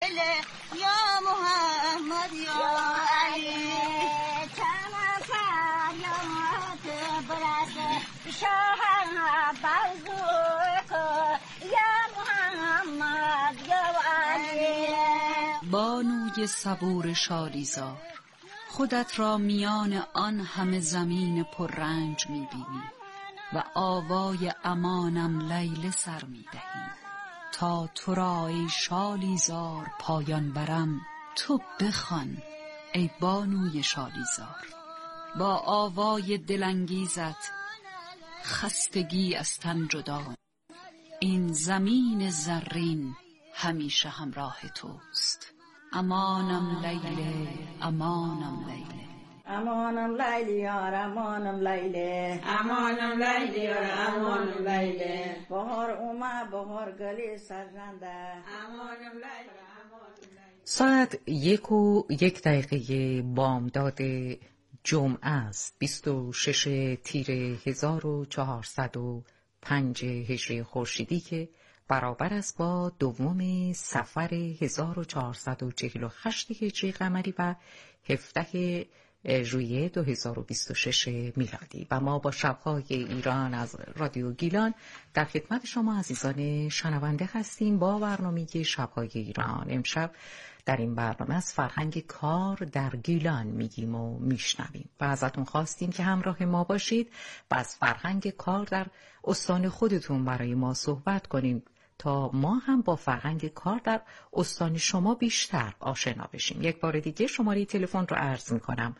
یا محمد یا علی چمن فریاد برس شاه بازوک یا محمد یا علی. بانوی صبور شالیزار، خودت را میان آن همه زمین پر رنج می‌بینی و آوای امانم لیل سر می‌دهی تا تو را ای شالیزار پایان برم. تو بخوان ای بانوی شالیزار، با آوای دلانگیزت خستگی از تن جدا. این زمین زرین همیشه همراه توست. امانم لیله، امانم لیله، امانم لیلی یار، امانم لیله، امانم لیلی یار، امانم لیله. بهار اومد بهار گلی سرزنده، امانم لیله، امانم لیله. ساعت 1:01 بامداد جمعه است، 26 تیر 1405 هجری خورشیدی که برابر است با 2 صفر 1448 هجری قمری و 17 ژوئیه 2026 میلادی. و ما با شب‌های ایران از رادیو گیلان در خدمت شما عزیزان شنونده هستیم با برنامه شب‌های ایران. امشب در این برنامه از فرهنگ کار در گیلان میگیم و میشنویم و ازتون خواستیم که همراه ما باشید و از فرهنگ کار در استان خودتون برای ما صحبت کنیم تا ما هم با فرهنگ کار در استان شما بیشتر آشنا بشیم. یک بار دیگه شماره تلفن رو عرض میکنم: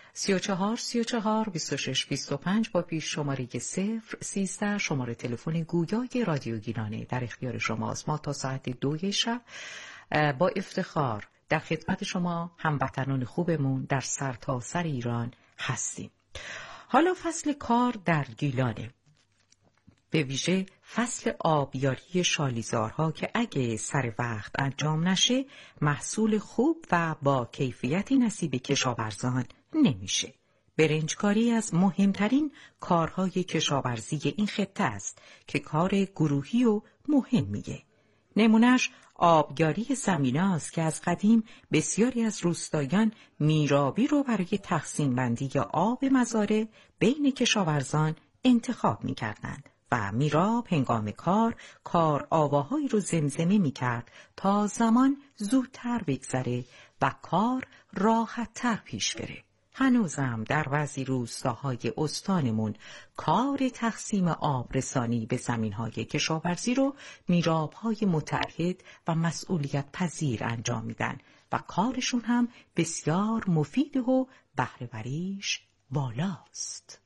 34 با پیش شماره 013 شماره تلفن گویای رادیو گیلانه در اختیار شماست. ما تا ساعت 2 شب با افتخار در خدمت شما هموطنان خوبمون در سرتاسر ایران هستیم. حالا فصل کار در گیلانه، به ویژه فصل آبیاری شالیزارها که اگه سر وقت انجام نشه محصول خوب و با کیفیتی نصیب کشاورزان نمیشه. برنجکاری از مهمترین کارهای کشاورزی این خطه است که کار گروهی و مهمیه. نمونه‌اش آبیاری زمینه است که از قدیم بسیاری از روستایان میرابی رو برای تقسیم بندی آب مزارع بین کشاورزان انتخاب می‌کردند و میراب هنگام کار آواهایی رو زمزمه می‌کرد تا زمان زودتر بگذره و کار راحت‌تر پیش بره. هنوزم در بعضی روستاهای استانمون کار تقسیم آب رسانی به زمین‌های کشاورزی رو میراب‌های متعهد و مسئولیت پذیر انجام میدن و کارشون هم بسیار مفید و بهره وریش بالاست.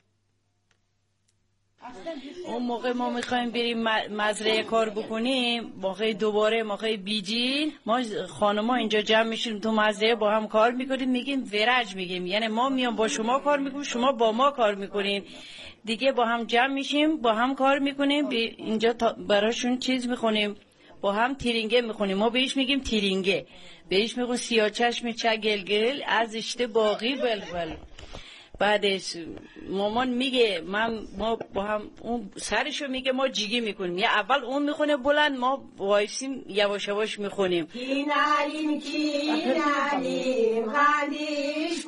اون موقع ما میخوایم بریم مزرعه کار بکنیم، موقع بیجی ما خانما اینجا جمع میشیم تو مزرعه با هم کار میکنیم، میگیم ورج میگیم، یعنی ما میام با شما کار میکنیم، شما با ما کار میکنین دیگه، با هم جمع میشیم با هم کار میکنیم. اینجا براشون چیز میخونیم، با هم تیرینگه میخونیم، ما بهش میگیم تیرینگه، بهش میگیم سیاه چشم چه گلگل از اشته باقی بلبل. بعدش مامان میگه ما با هم اون سرشو میگه ما جیگی میکنیم، یا اول اون میخونه بلند ما وایسیم یواش یواش میخونیم. کینالیم غندیش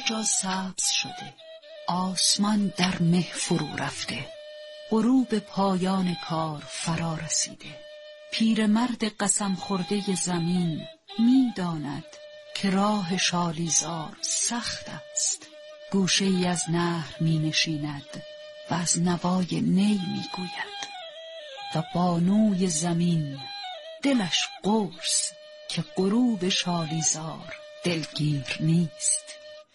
جا سبز شده، آسمان در مه فرو رفته، غروب پایان کار فرا رسیده. پیرمرد قسم خورده زمین می‌داند که راه شالیزار سخت است. گوشه ای از نهر می‌نشیند و از نوای نی می‌گوید و بانوی زمین دلش قرص که غروب شالیزار دلگیر نیست.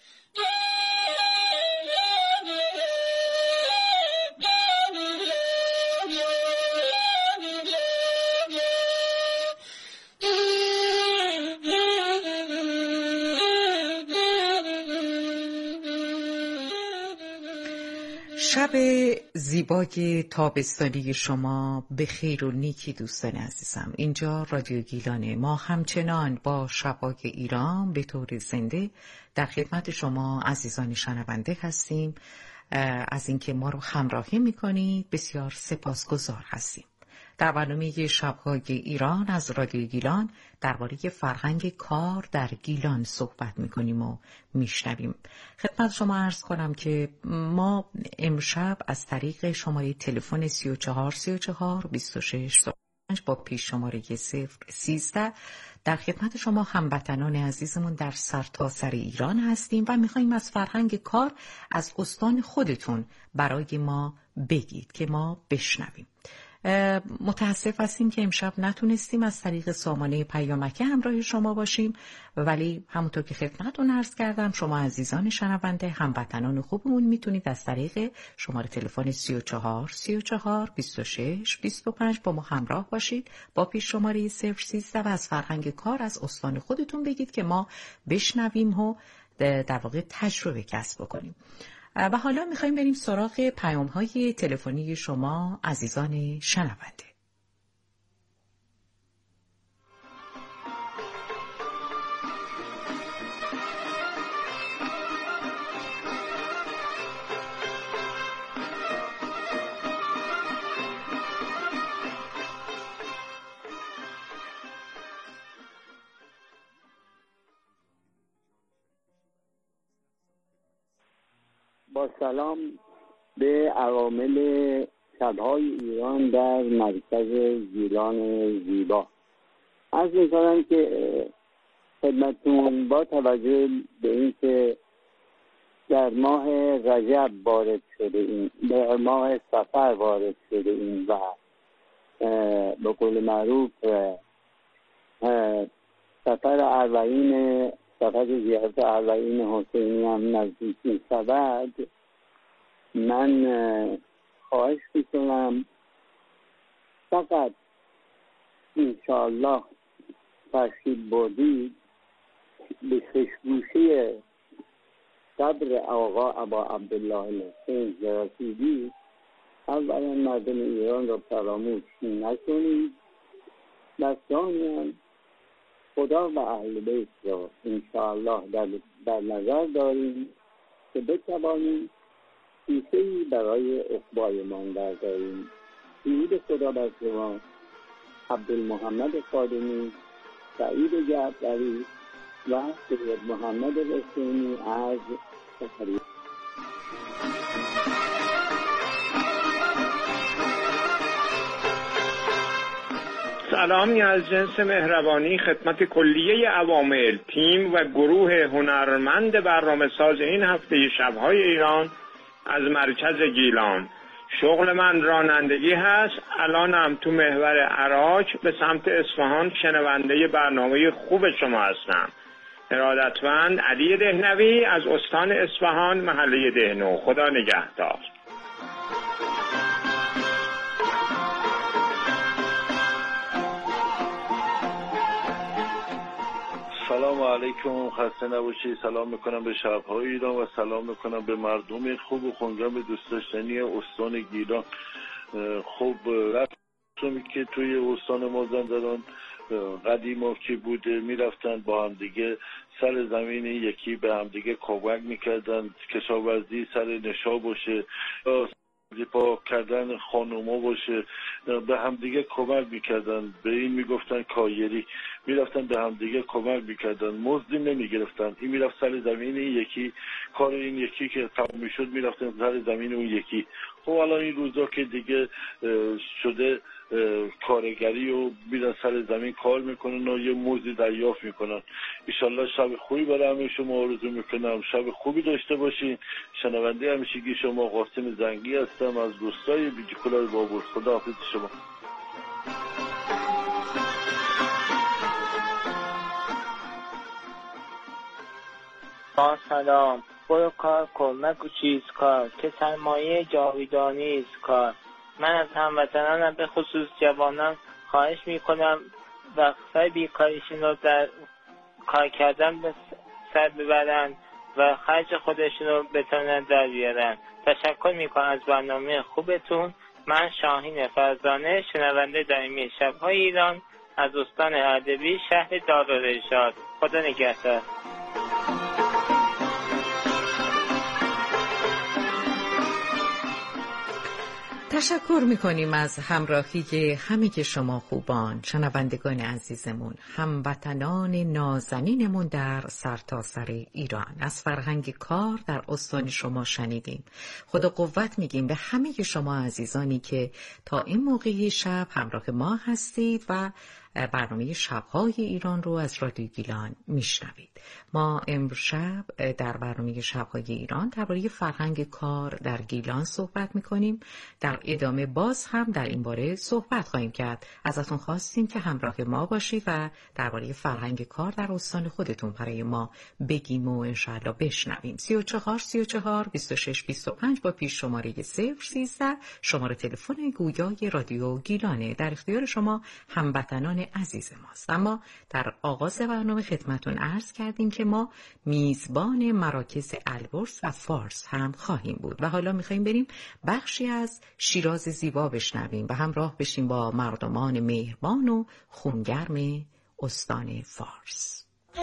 شب زیبای تابستانی شما به خیر و نیکی دوستان عزیزم. اینجا رادیو گیلانه. ما همچنان با شبای ایران به طور زنده در خدمت شما عزیزان شنونده هستیم. از اینکه ما رو همراهی میکنید بسیار سپاسگزار هستیم. در برنامه شب‌های ایران از رادیو گیلان درباره فرهنگ کار در گیلان صحبت می‌کنیم و میشنویم. خدمت شما عرض کنم که ما امشب از طریق شماره تلفن 34 26 با پیش شماره 013 در خدمت شما هموطنان عزیزمون در سرتاسر ایران هستیم و می‌خوایم از فرهنگ کار از استان خودتون برای ما بگید که ما بشنویم. متاسف هستیم که امشب نتونستیم از طریق سامانه پیامکی همراه شما باشیم، ولی همونطور که خدمتتون عرض کردم شما عزیزان شنونده هموطنان خوبمون میتونید از طریق شماره تلفن 34 26 25 با ما همراه باشید با پیش شماره 013 و از فرهنگ کار از استان خودتون بگید که ما بشنویم و در واقع تجربه کسب بکنیم. و حالا میخوایم بریم سراغ پیام‌های تلفنی شما عزیزان شنونده. با سلام به عوامل شب‌های ایران در مرکز گیلان زیبا عرض می‌کنم که خدمتتون با توجه به اینکه در ماه رجب وارد شده این، در ماه صفر وارد شده این و به قول معروف سفر زیارت اربعین حسینی هم نزدیک می‌شود، من خواهش می‌کنم فقط انشاءالله تشریف بردید به خشگوشه قبر آقا ابا عبدالله الحسین رسیدید. اولا مردم ایران را فراموش نکنید و ثانیاً خدا و اهل بیت را انشاءالله در نظر داریم که بتوانیم کیسه‌ای برای عقبایمان برداریم. درود خدا بر شما. عبدالمحمد خادمی، سعید جعفری و سید محمد حسینی از تهران. سلامی از جنس مهربانی خدمت کلیه عوامل، تیم و گروه هنرمند برنامه ساز این هفته شب‌های ایران از مرکز گیلان. شغل من رانندگی هست. الانم تو محور عراق به سمت اصفهان شنونده برنامه خوب شما هستم. ارادتمند علی دهنوی از استان اصفهان، محله دهنو. خدا نگهدار. سلام علیکم، خسته نباشید. سلام میکنم به شب‌های ایران و سلام میکنم به مردم خوب و خونگرم دوست داشتنی استان گیلان. خب رسمی که توی استان مازندران قدیما که بوده میرفتن با هم دیگه سر زمین یکی به هم دیگه کمک میکردن، کشاورزی سر نشا باشه، پاک کردن خانوما باشه، به هم دیگه کمک میکردن. به این میگفتن کایری. میرفتن به هم دیگه کمک میکردن، مزدی نمیگرفتن. این میرفت سر زمین این یکی، کار این یکی که تمام میشد میرفتن سر زمین اون یکی. خب الان این روزا که دیگه شده کارگری و میرن سر زمین کار میکنن و یه مزدی دریافت میکنن. انشالله شب خوبی برای همه شما آرزو میکنم، شب خوبی داشته باشین. شنونده همیشگی شما قاسم زنگی هستم از روستای بیجیکلای بابل. خداحافظ شما. سلام. برو کار کن مگو چیز کار که سرمایه جاویدانی است کار. من از هموطنانم به خصوص جوانان خواهش میکنم وقفه بیکاریشون رو در کار کردن به سر ببرن و خرج خودشون رو بتونن در بیارن. تشکر میکنم از برنامه خوبتون. من شاهین فرزانه، شنونده دائمی شب‌های ایران از استان اردبیل، شهر دارالارشاد. خدا نگهدار. تشکر میکنیم از همراهی همه شما خوبان، شنوندگان عزیزمون، هموطنان نازنینمون در سرتاسر ایران. از فرهنگ کار در استان شما شنیدیم. خدا قوت میگیم به همه شما عزیزانی که تا این موقع شب همراه ما هستید و برنامه شب‌های ایران رو از رادیو گیلان میشنوید. ما امشب در برنامه شب‌های ایران درباره فرهنگ کار در گیلان صحبت می‌کنیم. در ادامه باز هم در این باره صحبت خواهیم کرد. ازتون خواستیم که همراه ما باشید و درباره فرهنگ کار در استان خودتون برای ما بگیم و انشاءالله بشنویم. 34 26 25 با پیش شماره 013 شماره تلفن گویای رادیو گیلانه. در اختیار شما هموطنان عزیز ماست. اما در آغاز برنامه خدمتون عرض کردیم که ما میزبان مراکز البرز و فارس هم خواهیم بود و حالا میخواییم بریم بخشی از شیراز زیبا بشنویم و همراه بشیم با مردمان مهربان و خونگرم استان فارس.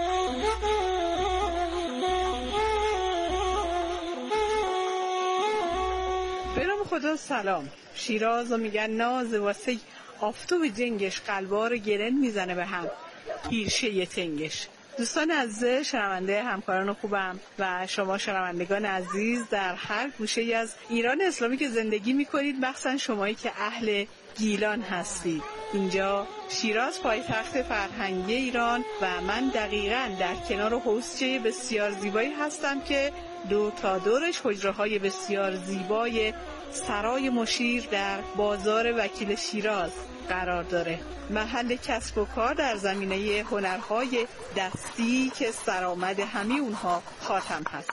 به نام خدا سلام. شیراز رو میگن ناز واسه آفتاب جنگش، قلبار گرن میزنه به هم پیرشه یه تنگش. دوستان عزیز، شنونده همکاران خوبم و شما شنوندگان عزیز در هر گوشه از ایران اسلامی که زندگی میکنید، مخصوصا شمایی که اهل گیلان هستید. اینجا شیراز پایتخت فرهنگی ایران و من دقیقاً در کنار حوضچه بسیار زیبایی هستم که دو تا دورش حجره‌های بسیار زیبای سرای مشیر در بازار وکیل شیراز قرار داره. محل کسب و کار در زمینه هنرهای دستی که سرآمد همه اونها خاتم هست.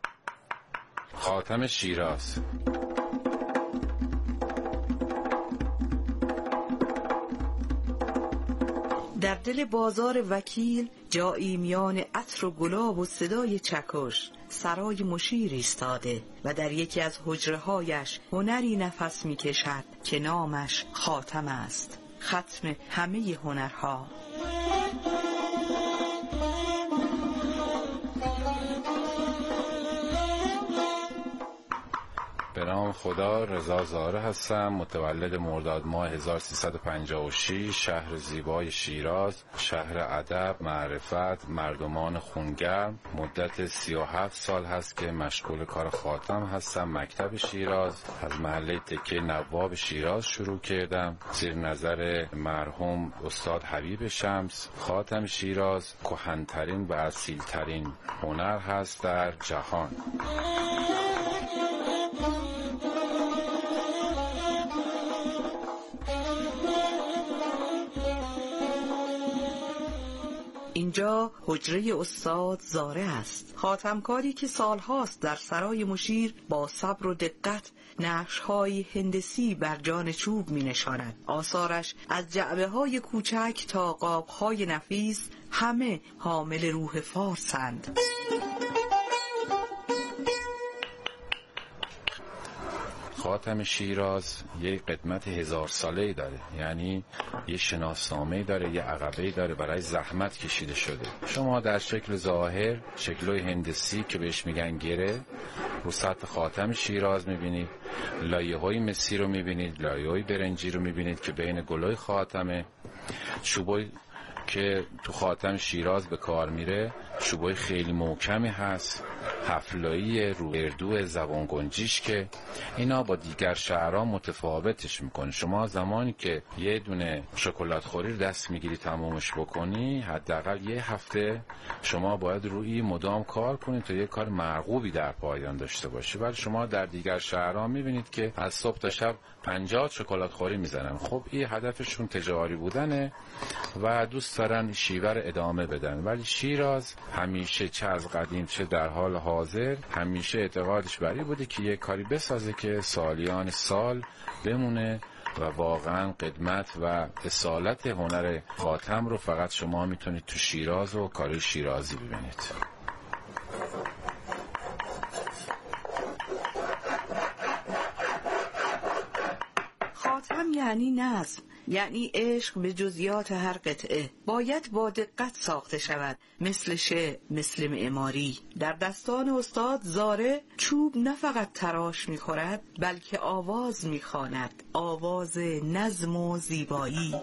خاتم شیراز. در دل بازار وکیل، جایی میان عطر و گلاب و صدای چکش، سرای مشیر ایستاده و در یکی از حجره‌هایش هنری نفس می‌کشد که نامش خاتم است، ختم همه هنرها. به نام خدا، رضا زاره هستم، متولد مرداد ماه 1356، شهر زیبای شیراز، شهر ادب، معرفت، مردمان خونگرم. مدت 37 سال هست که مشغول کار خاتم هستم. مکتب شیراز، از محله تکه نواب شیراز شروع کردم زیر نظر مرحوم استاد حبیب شمس. خاتم شیراز کهن‌ترین و اصیل‌ترین هنر هست در جهان. اینجا حجره استاد زاره است، خاتمکاری که سالهاست در سرای مشیر با صبر و دقت نقش‌های هندسی بر جان چوب می‌نشاند. آثارش از جعبه‌های کوچک تا قاب‌های نفیس همه حامل روح فارسند. خاتم شیراز یک قدمت 1000 ساله‌ای داره، یعنی یه شناسنامه‌ای داره، یه عقبه‌ای داره، برای زحمت کشیده شده. شما در شکل ظاهر شکل‌های هندسی که بهش میگن گره رو سطح خاتم شیراز میبینید، لایه‌های مسی رو میبینید، لایه‌های برنجی رو میبینید که بین گلای خاتمه، چوبای که تو خاتم شیراز به کار میره چوبای خیلی محکمی هست، حفلایی، روبردو، زبان گنجیش، که اینا با دیگر شهرها متفاوتش میکنه. شما زمانی که یه دونه شکلات خوری دست میگیری تمامش بکنی، حداقل یه هفته شما باید روی مدام کار کنید تا یه کار مرغوبی در پایان داشته باشی. ولی شما در دیگر شهرها میبینید که از صبح تا شب 50 شکلات خوری میزنن. خب این هدفشون تجاری بودنه و دوست دارن شیوه رو ادامه بدن. ولی شیراز همیشه چه از قدیم چه در حال حاضر همیشه اعتقادش بر این بوده که یه کاری بسازه که سالیان سال بمونه و واقعا قدمت و اصالت هنر خاتم رو فقط شما میتونید تو شیراز و کار شیرازی ببینید. خاتم یعنی نظم، یعنی عشق به جزئیات هر قطعه. باید با دقت ساخته شود، مثل شعر، مثل معماری. در دستان استاد زاره چوب نه فقط تراش می‌خورد، بلکه آواز می‌خواند، آواز نظم و زیبایی.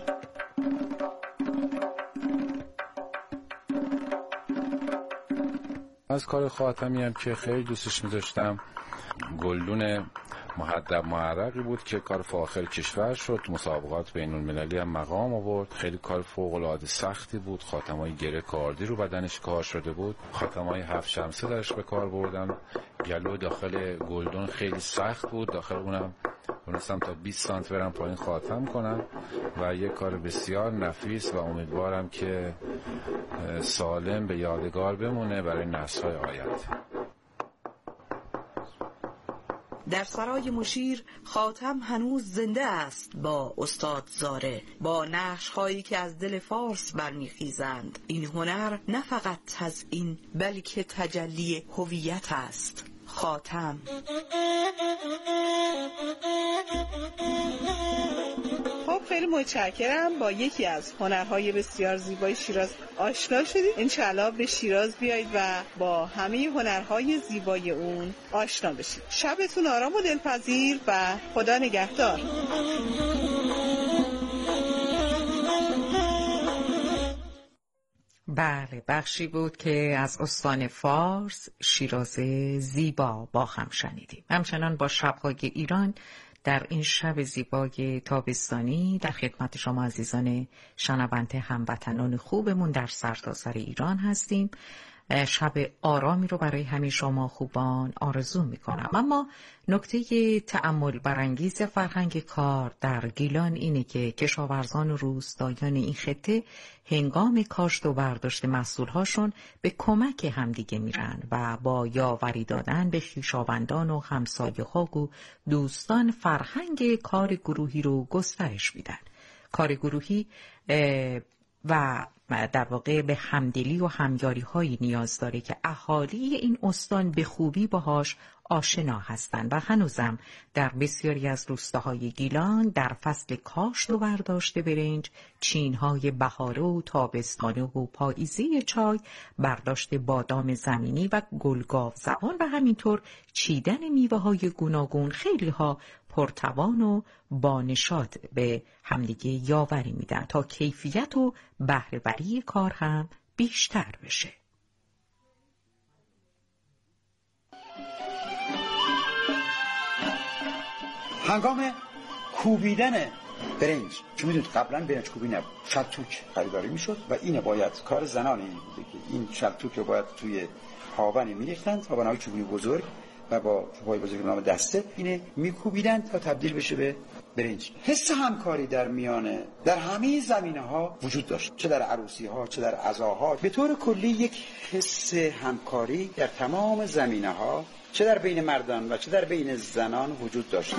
از کار خاتمی هم که خیلی دوستش می‌داشتم، گلدون مهدب معرقی بود که کار فاخر کشور شد، مسابقات بین المللی هم مقام آورد. خیلی کار فوق العاده سختی بود. خاتمای گره کاردی رو بدنش کار شده بود، خاتمای 7 شمسه درش به کار بردن. گلو داخل گلدون خیلی سخت بود، داخل اونم تونستم تا 20 سانت برم پایین خاتم کنم و یه کار بسیار نفیس و امیدوارم که سالم به یادگار بمونه برای نسل‌های آینده. در سرای مشیر خاتم هنوز زنده است با استاد زاره، با نقش‌هایی که از دل فارس برمیخیزند. این هنر نه فقط تزیین بلکه تجلی هویت است. خاتم خب خیلی متشکرم. با یکی از هنرهای بسیار زیبای شیراز آشنا شدید. انشالله به شیراز بیایید و با همه هنرهای زیبای اون آشنا بشید. شبتون آرام و دلپذیر و خدا نگهدار. بله، بخشی بود که از استان فارس شیراز زیبا با هم شنیدیم. همچنان با شب‌های ایران در این شب زیبای تابستانی در خدمت شما عزیزان شنونده هموطنان خوبمون در سرتاسر ایران هستیم. شب آرامی رو برای همه شما خوبان آرزو میکنم. اما نکته تأمل برانگیز فرهنگ کار در گیلان اینه که کشاورزان و روستایان این خطه هنگام کاشت و برداشت محصولهاشون به کمک همدیگه میرن و با یاوری دادن به خویشاوندان و همسایه‌ها و دوستان فرهنگ کار گروهی رو گسترش میدن. کار گروهی و در واقع به همدلی و همیاری هایی نیاز داره که اهالی این استان به خوبی باهاش آشنا هستند و هنوزم در بسیاری از روستاهای گیلان در فصل کاشت و برداشت برنج، چینهای بهاره و تابستانه و پاییزی چای، برداشت بادام زمینی و گلگاو زبان و همینطور چیدن میوه های گوناگون خیلی ها پرتوان و بانشاد به همدیگه یاوری میدن تا کیفیت و بهره‌وری کار هم بیشتر بشه. هنگام کوبیدن برنج، چون میدونید قبلا برنج کوبی نبود، شلتوک خریداری میشد و اینه باید کار زنان این بوده که این شلتوک رو باید توی هاونی میریختند، هاون‌های چوبی بزرگ و با چوب‌های بزرگ نام دسته اینه میکوبیدن تا تبدیل بشه به برنج. حس همکاری در میانه در همه زمینه‌ها وجود داشت، چه در عروسی‌ها چه در عزاها. به طور کلی یک حس همکاری در تمام زمینه‌ها چه در بین مردان و چه در بین زنان وجود داشت.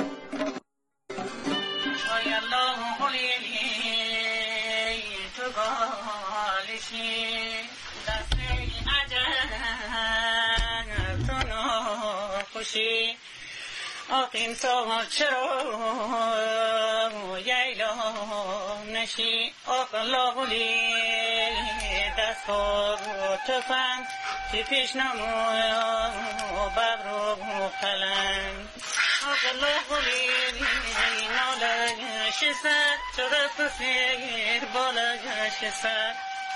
آقیم تا چرا ییلا نشی آقلا بولی دستار تفن که پیش نمو ببر و قلم آقلا بولی نالش سر چرا پسیر بالش سر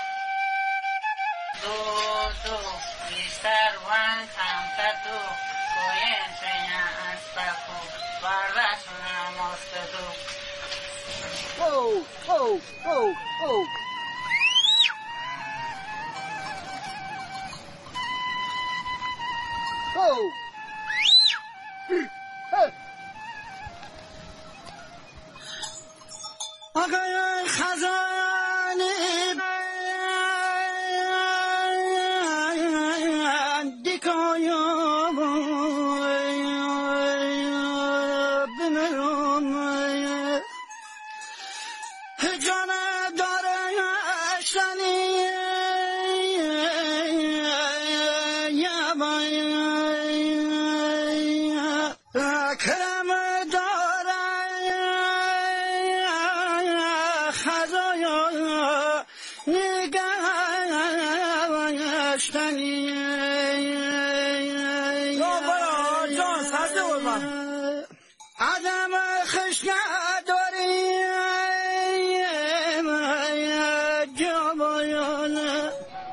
تو بیشتر وان کمتر تو کوین سینا اسپاکو برداشتنا مستدو آقای خزانه دیکایا بمرون جان داره اشتنی کرم داره خزایا نگشتنی جان سرده بود من آدم خشک داری جوایانه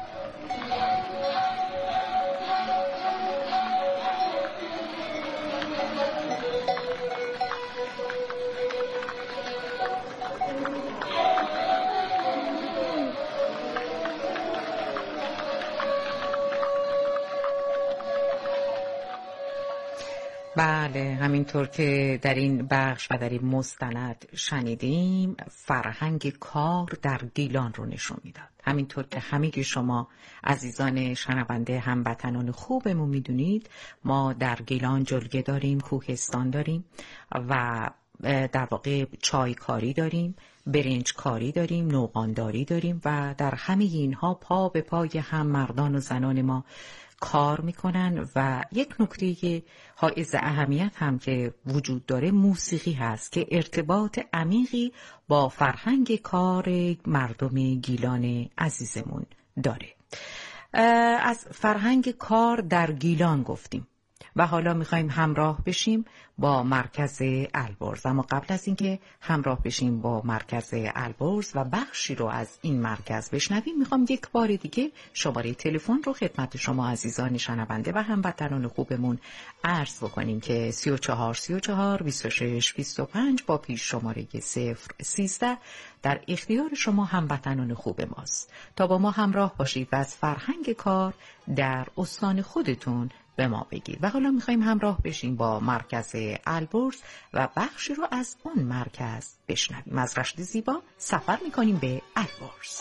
بله، همینطور که در این بخش و در این مستند شنیدیم، فرهنگ کار در گیلان رو نشون میداد. همینطور که همگی شما عزیزان شنونده هموطنان خوبمون میدونید، ما در گیلان جلگه داریم، کوهستان داریم و در واقع چای کاری داریم، برنج کاری داریم، نوغانداری داریم و در همه اینها پا به پای هم مردان و زنان ما کار میکنن. و یک نکته حائز اهمیت هم که وجود داره موسیقی هست که ارتباط عمیقی با فرهنگ کار مردم گیلان عزیزمون داره. از فرهنگ کار در گیلان گفتیم و حالا میخوایم همراه بشیم با مرکز البرز. اما قبل از اینکه همراه بشیم با مرکز البرز و بخشی رو از این مرکز بشنویم، میخوام یک بار دیگه شماره تلفن رو خدمت شما عزیزان شنونده و هموطنان خوبمون عرض بکنیم که 34 با پیش شماره 013 در اختیار شما هموطنان خوب ماست تا با ما همراه باشید و از فرهنگ کار در استان خودتون به ما بگید. و حالا میخوایم همراه بشیم با مرکز البرز و بخشی رو از اون مرکز بشنویم. از رشت زیبا سفر میکنیم به البرز.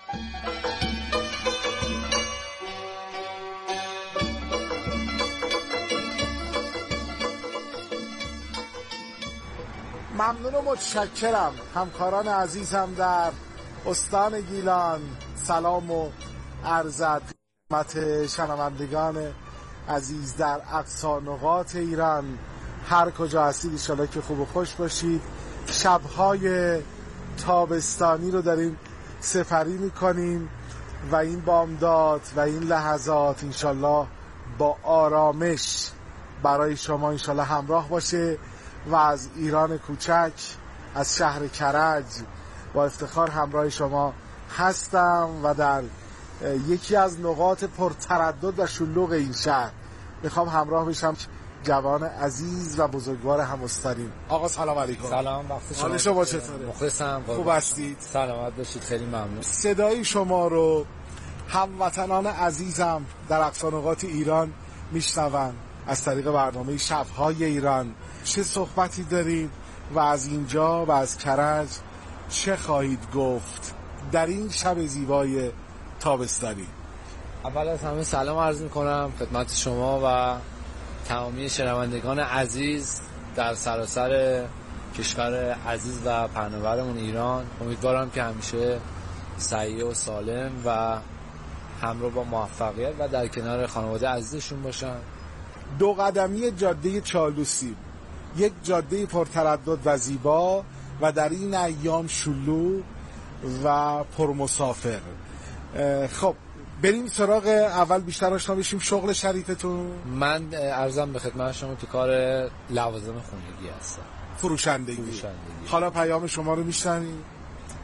ممنون و متشکرم همکاران عزیزم در استان گیلان. سلام و عرض خدمت شنوندگان عزیز در اقصی نقاط ایران، هر کجا هستید انشالله که خوب و خوش باشید. شبهای تابستانی رو داریم سپری میکنیم و این بامداد و این لحظات انشالله با آرامش برای شما انشالله همراه باشه و از ایران کوچک، از شهر کرج با افتخار همراه شما هستم و در یکی از نقاط پرتردد و شلوغ این شهر میخوام همراه بشم جوان عزیز و بزرگوار همستانیم. آقا سلام علیکم. سلام، وقت شما. حال شما چطوره؟ مخلصم. خوب هستید؟ سلامت باشید، خیلی ممنون. صدای شما رو هموطنان عزیزم در اقصی نقاط ایران میشنون از طریق برنامه شب‌های ایران. چه صحبتی دارید و از اینجا و از کرج چه خواهید گفت در این شب زیبای تابستانی؟ اول از همه سلام عرض میکنم خدمت شما و تمامی شنوندگان عزیز در سراسر کشور عزیز و پهناورمون ایران. امیدوارم که همیشه سعیده و سالم و همراه با موفقیت و در کنار خانواده عزیزشون باشن. دو قدمی جاده چالوسی، یک جاده پرتردد و زیبا و در این ایام شلوغ و پرمسافر. خب بریم سراغ اول بیشتر آشنا بشیم شغل شریفتون. من عرضم به خدمت شما تو کار لوازم خونگی هستم. فروشندگی. حالا پیام شما رو میشنویم.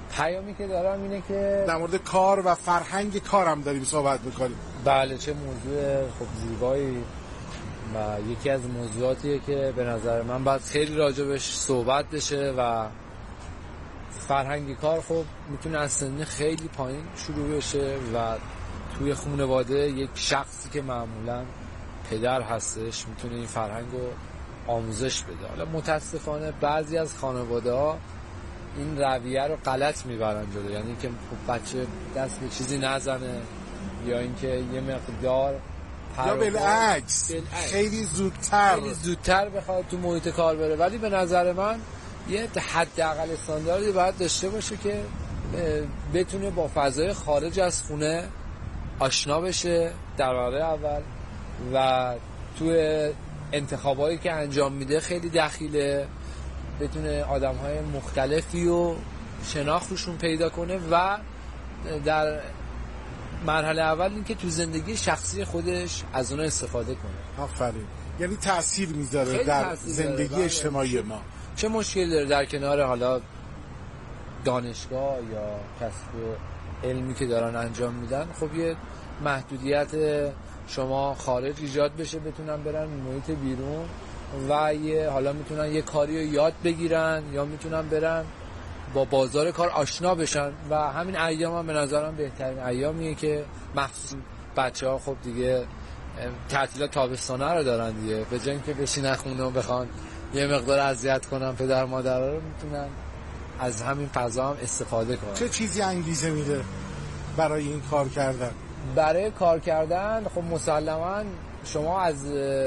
پیامی که دارم اینه که در مورد کار و فرهنگ کارم داریم صحبت میکنیم. بله، چه موضوع خب زیبایی و یکی از موضوعاتیه که به نظر من باید خیلی راجبش صحبت بشه و فرهنگی کار خب میتونه از سن خیلی پایین شروع بشه و توی خانواده یک شخصی که معمولا پدر هستش میتونه این فرهنگ رو آموزش بده. حالا متاسفانه بعضی از خانواده ها این رویه رو غلط میبرن جلو، یعنی که بچه دست به چیزی نزنه یا اینکه یه مقدار یا بالعکس خیلی زودتر بخواد تو محیط کار بره. ولی به نظر من یه حداقل استانداردی باید داشته باشه که بتونه با فضای خارج از خونه آشنا بشه در واقع اول و تو انتخابایی که انجام میده خیلی دخیله، بتونه آدم‌های مختلفی و شناختشون پیدا کنه و در مرحله اول این که تو زندگی شخصی خودش از اونها استفاده کنه. آفرین. یعنی تأثیر میذاره در زندگی اجتماعی ما. چه مشکلی داره در کنار حالا دانشگاه یا کسب علمی که دارن انجام میدن، خب یه محدودیت شما خارج ایجاد بشه، بتونن برن محیط بیرون و یه حالا میتونن یه کاری رو یاد بگیرن یا میتونن برن با بازار کار آشنا بشن و همین ایام هم به نظرم بهترین ایامیه که مخصوص بچه‌ها خب دیگه تعطیلات تابستانه رو دارن دیگه، به جای اینکه بشینن خونه و بخوان یه مقدار اذیت کنن پدر مادرها رو، میتونن از همین فضا هم استفاده کنن. چه چیزی انگیزه میده برای این کار کردن؟ برای کار کردن خب مسلماً شما از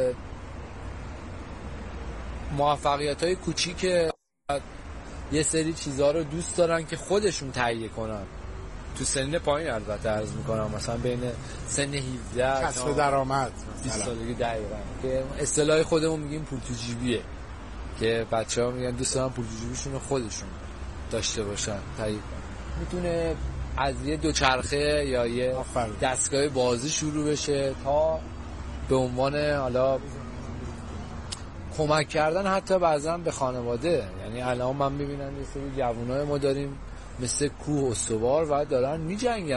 موفقیت‌های کوچیک یه سری چیزها رو دوست دارن که خودشون تهیه کنن تو سن پایین، البته عرض میکنم مثلا بین سن 17 کسب درآمد 20 سالگی دقیقاً، که اصطلاح خودمون میگیم پول تو جیبیه، که بچه‌ها میگن دوست دارن پول تو جیبشون خودشون داشته باشن تهیه کنن. میتونه از یه دوچرخه یا یه دستگاه بازی شروع بشه تا به عنوان حالا کمک کردن حتی بعضا به خانواده. یعنی الان من میبینم یه سری جوانای ما داریم مثل کوه استوار و دارن میجنگن،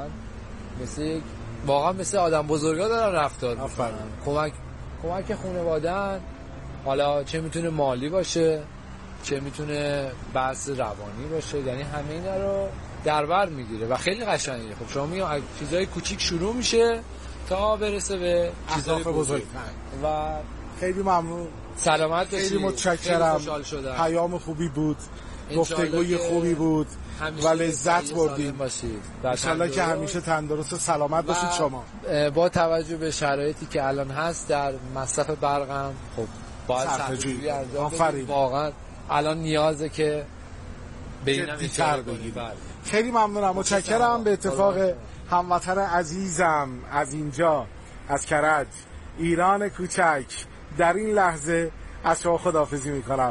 واقعا مثل آدم بزرگا دارن رفتار میکنن. کمک خانواده‌ان، حالا چه میتونه مالی باشه چه میتونه بحث روانی باشه، یعنی همه اینا رو در بر میگیره و خیلی قشنگه. خب شما میگم از چیزای کوچیک شروع میشه تا برسه به چیزای بزرگ و خیلی ممنون. سلامت باشید. خیلی متشکرم. پیام خوبی بود، گفتگوی خوبی بود و لذت بردیم. انشالله که همیشه تندرست و سلامت باشید. شما با توجه به شرایطی که الان هست در مصرف برقم خب باید صرفه‌جویی انجام بدید. واقعا الان نیازه که جدی‌تر بگیرید. خیلی ممنونم، متشکرم. به اتفاق هموطن عزیزم از اینجا از کرج ایران کوچک در این لحظه از شما خداحافظی میکنم.